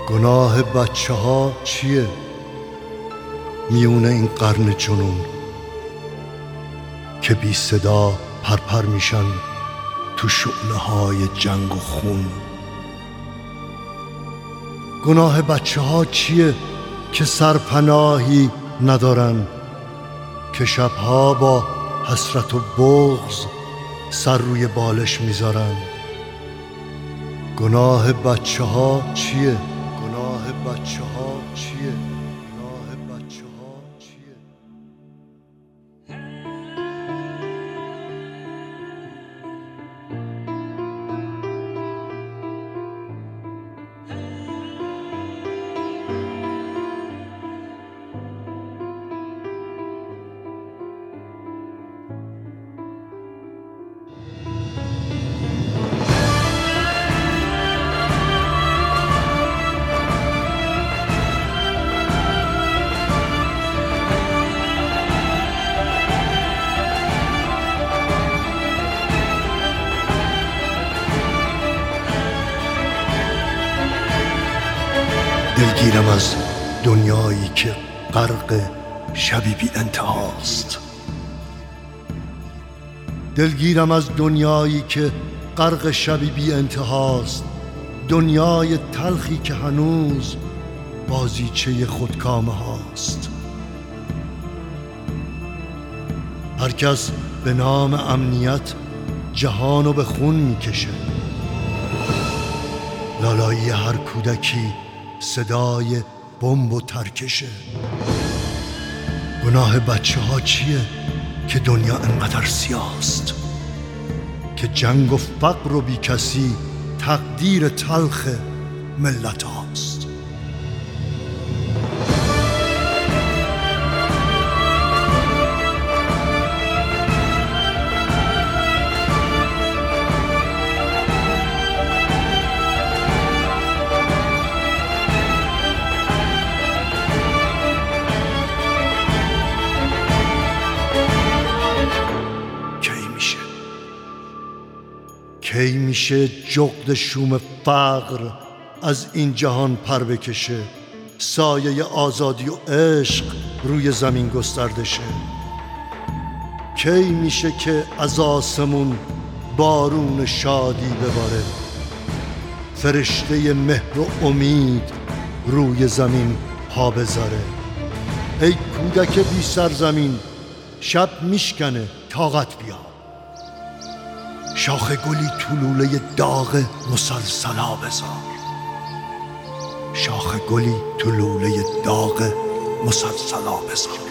گناه بچه ها چیه میونه این قرن جنون که بی صدا پرپر میشن تو شعله های جنگ و خون؟ گناه بچه ها چیه که سرپناهی ندارن، که شبها با حسرت و بغض سر روی بالش میذارن؟ گناه بچه ها چیه؟ گناه بچه ها چیه؟ گناه بچه ها چیه؟ دلگیرم از دنیایی که غرق شبی بی انتهاست. دلگیرم از دنیایی که غرق شبی بی انتهاست، دنیای تلخی که هنوز بازیچه خودکامه هاست. هر کس به نام امنیت جهانو به خون میکشه. لالایی هر کودکی صدای بمب و ترکشه. گناه بچه ها چیه که دنیا انقدر سیاست، که جنگ و فقر و بی کسی تقدیر تلخ ملت هاست؟ کی میشه جغد شوم فقر از این جهان پر بکشه، سایه آزادی و عشق روی زمین گسترده شه؟ کی میشه که از آسمون بارون شادی بباره، فرشته مهر و امید روی زمین پا بذاره؟ ای کودک بی سرزمین، شب میشکنه طاقت بیا، شاخ گلی تو لوله داغ مسلسلا بذار، شاخ گلی تو لوله داغ مسلسلا بذار.